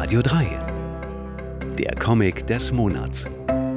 Radio 3. Der Comic des Monats.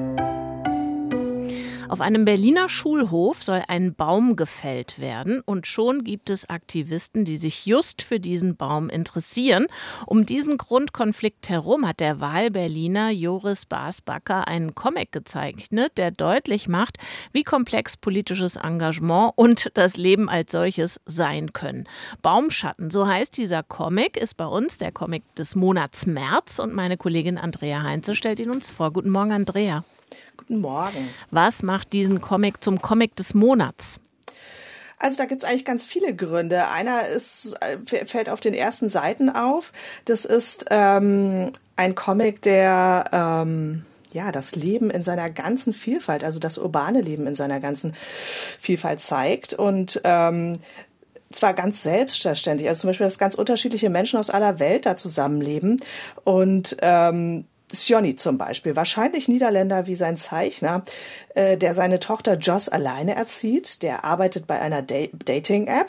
Auf einem Berliner Schulhof soll ein Baum gefällt werden und schon gibt es Aktivisten, die sich just für diesen Baum interessieren. Um diesen Grundkonflikt herum hat der Wahlberliner Joris Bas-Bakker einen Comic gezeichnet, der deutlich macht, wie komplex politisches Engagement und das Leben als solches sein können. Baumschatten, so heißt dieser Comic, ist bei uns der Comic des Monats März und meine Kollegin Andrea Heinze stellt ihn uns vor. Guten Morgen, Andrea. Guten Morgen. Was macht diesen Comic zum Comic des Monats? Also da gibt es eigentlich ganz viele Gründe. Einer fällt auf den ersten Seiten auf. Das ist ein Comic, der das Leben in seiner ganzen Vielfalt, also das urbane Leben in seiner ganzen Vielfalt zeigt und zwar ganz selbstverständlich. Also zum Beispiel, dass ganz unterschiedliche Menschen aus aller Welt da zusammenleben und Sjony zum Beispiel, wahrscheinlich Niederländer wie sein Zeichner, der seine Tochter Joss alleine erzieht, der arbeitet bei einer Dating-App,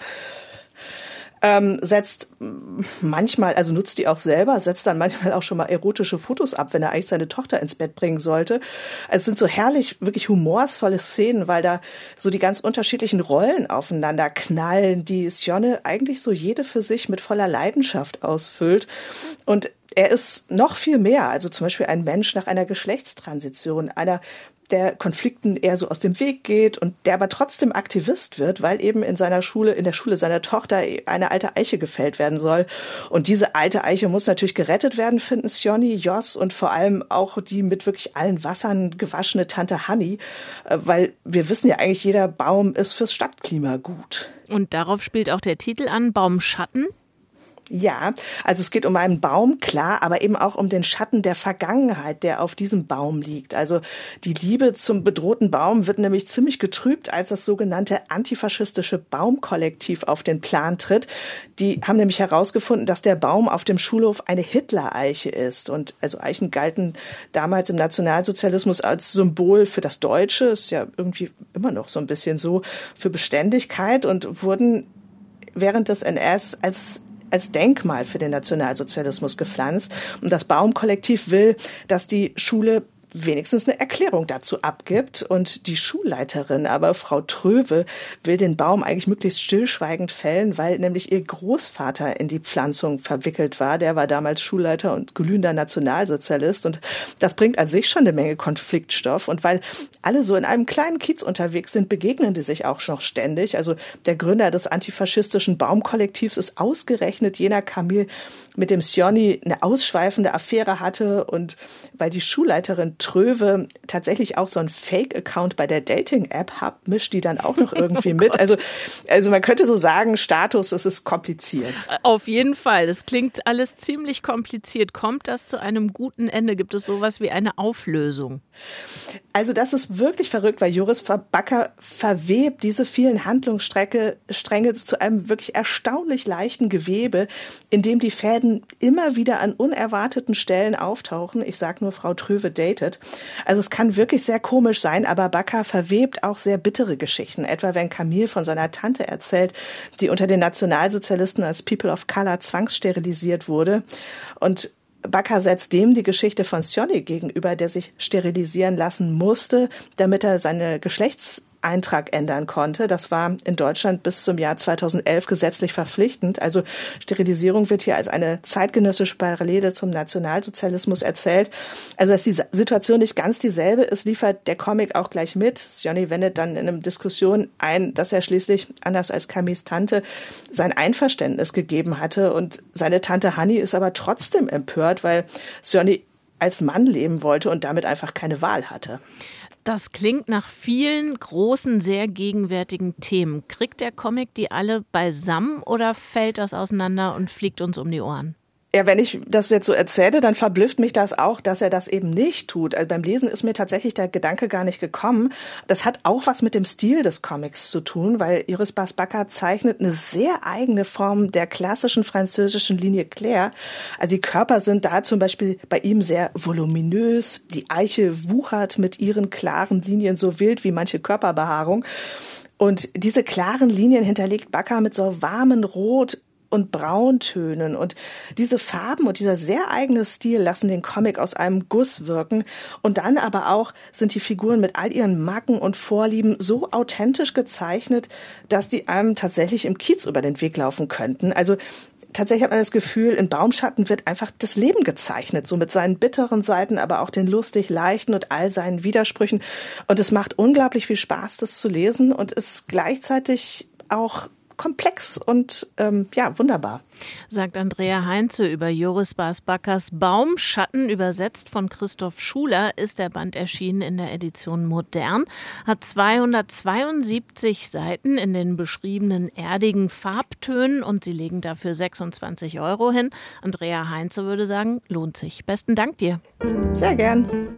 setzt manchmal, also nutzt die auch selber, setzt dann manchmal auch schon mal erotische Fotos ab, wenn er eigentlich seine Tochter ins Bett bringen sollte. Also es sind so herrlich, wirklich humorvolle Szenen, weil da so die ganz unterschiedlichen Rollen aufeinander knallen, die Sjony eigentlich so jede für sich mit voller Leidenschaft ausfüllt. Und er ist noch viel mehr, also zum Beispiel ein Mensch nach einer Geschlechtstransition, einer, der Konflikten eher so aus dem Weg geht und der aber trotzdem Aktivist wird, weil eben in der Schule seiner Tochter eine alte Eiche gefällt werden soll. Und diese alte Eiche muss natürlich gerettet werden, finden Sjony, Joss und vor allem auch die mit wirklich allen Wassern gewaschene Tante Hanni, weil wir wissen ja eigentlich, jeder Baum ist fürs Stadtklima gut. Und darauf spielt auch der Titel an, Baumschatten. Ja, also es geht um einen Baum, klar, aber eben auch um den Schatten der Vergangenheit, der auf diesem Baum liegt. Also die Liebe zum bedrohten Baum wird nämlich ziemlich getrübt, als das sogenannte antifaschistische Baumkollektiv auf den Plan tritt. Die haben nämlich herausgefunden, dass der Baum auf dem Schulhof eine Hitler-Eiche ist. Und also Eichen galten damals im Nationalsozialismus als Symbol für das Deutsche, ist ja irgendwie immer noch so ein bisschen so, für Beständigkeit und wurden während des NS als Denkmal für den Nationalsozialismus gepflanzt. Und das Baumkollektiv will, dass die Schule wenigstens eine Erklärung dazu abgibt. Und die Schulleiterin, aber Frau Tröwe, will den Baum eigentlich möglichst stillschweigend fällen, weil nämlich ihr Großvater in die Pflanzung verwickelt war. Der war damals Schulleiter und glühender Nationalsozialist. Und das bringt an sich schon eine Menge Konfliktstoff. Und weil alle so in einem kleinen Kiez unterwegs sind, begegnen die sich auch noch ständig. Also der Gründer des antifaschistischen Baumkollektivs ist ausgerechnet jener Kamil, mit dem Sjony eine ausschweifende Affäre hatte. Und weil die Schulleiterin Tröwe tatsächlich auch so einen Fake-Account bei der Dating-App hat, mischt die dann auch noch irgendwie mit. Also man könnte so sagen, Status, es ist kompliziert. Auf jeden Fall. Das klingt alles ziemlich kompliziert. Kommt das zu einem guten Ende? Gibt es sowas wie eine Auflösung? Also das ist wirklich verrückt, weil Joris Bakker verwebt diese vielen Handlungsstränge zu einem wirklich erstaunlich leichten Gewebe, in dem die Fäden immer wieder an unerwarteten Stellen auftauchen. Ich sage nur, Frau Tröwe datet. Also es kann wirklich sehr komisch sein, aber Bakker verwebt auch sehr bittere Geschichten. Etwa wenn Kamil von seiner Tante erzählt, die unter den Nationalsozialisten als People of Color zwangssterilisiert wurde. Und Bakker setzt dem die Geschichte von Sjony gegenüber, der sich sterilisieren lassen musste, damit er seine Geschlechtseintrag ändern konnte. Das war in Deutschland bis zum Jahr 2011 gesetzlich verpflichtend. Also Sterilisierung wird hier als eine zeitgenössische Parallele zum Nationalsozialismus erzählt. Also dass die Situation nicht ganz dieselbe ist, liefert der Comic auch gleich mit. Sjony wendet dann in einer Diskussion ein, dass er schließlich, anders als Camils Tante, sein Einverständnis gegeben hatte. Und seine Tante Hanni ist aber trotzdem empört, weil Sjony als Mann leben wollte und damit einfach keine Wahl hatte. Das klingt nach vielen großen, sehr gegenwärtigen Themen. Kriegt der Comic die alle beisammen oder fällt das auseinander und fliegt uns um die Ohren? Ja, wenn ich das jetzt so erzähle, dann verblüfft mich das auch, dass er das eben nicht tut. Also beim Lesen ist mir tatsächlich der Gedanke gar nicht gekommen. Das hat auch was mit dem Stil des Comics zu tun, weil Joris Bas-Bakker zeichnet eine sehr eigene Form der klassischen französischen Linie claire. Also die Körper sind da zum Beispiel bei ihm sehr voluminös. Die Eiche wuchert mit ihren klaren Linien so wild wie manche Körperbehaarung. Und diese klaren Linien hinterlegt Bakker mit so warmen Rot, und Brauntönen. Und diese Farben und dieser sehr eigene Stil lassen den Comic aus einem Guss wirken. Und dann aber auch sind die Figuren mit all ihren Macken und Vorlieben so authentisch gezeichnet, dass die einem tatsächlich im Kiez über den Weg laufen könnten. Also tatsächlich hat man das Gefühl, in Baumschatten wird einfach das Leben gezeichnet, so mit seinen bitteren Seiten, aber auch den lustig leichten und all seinen Widersprüchen. Und es macht unglaublich viel Spaß, das zu lesen und ist gleichzeitig auch komplex und wunderbar. Sagt Andrea Heinze über Joris Bas-Backers Baumschatten. Übersetzt von Christoph Schuler ist der Band erschienen in der Edition Modern. Hat 272 Seiten in den beschriebenen erdigen Farbtönen und Sie legen dafür 26 € hin. Andrea Heinze würde sagen, lohnt sich. Besten Dank dir. Sehr gern.